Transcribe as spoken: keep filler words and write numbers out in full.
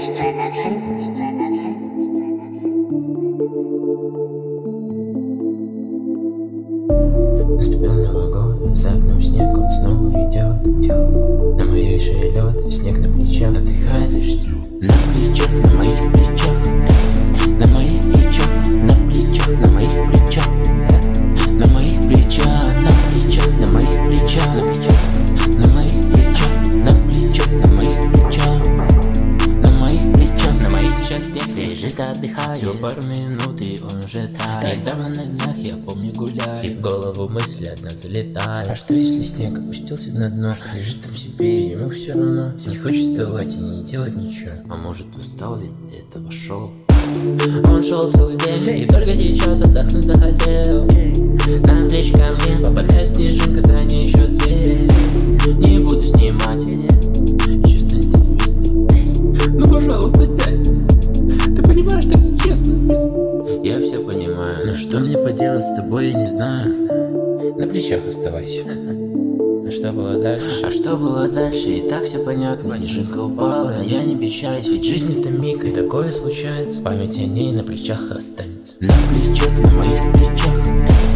Наступил Новый год, за окном снег, он снова идет. На моей шее лед, снег на плечах отдыхает и ждет. На плечах, на моих плечах, на моих плечах, на плечах, на моих плечах, на моих плечах, на плечах, на моих плечах, на плечах, на моих плечах, на плечах, на моих плечах, на моих плечах, на моих плечах снег лежит, отдыхает. Всего пару минут и он уже тает. Недавно на днях я помню гуляю, и в голову мысли одна залетает. А что если снег опустился на дно, лежит там себе, и ему все равно не хочет вставать и не делать ничего. А может устал ведь этого шел. Он шел целый день и только сейчас отдохнуть захотел. На плечи ко мне попадает снежинка, за ней еще две. Не буду снимать, еще станет известным. Ну пожалуйста, дядь, ты понимаешь, так нечестно. Я все понимаю, но что мне поделать с тобой, я не знаю. На плечах оставайся. А что было дальше? А что было дальше? И так все понятно. Снежинка упала, а я не печалюсь, ведь жизнь это миг, и такое случается. Память о ней на плечах останется. На плечах, на моих плечах,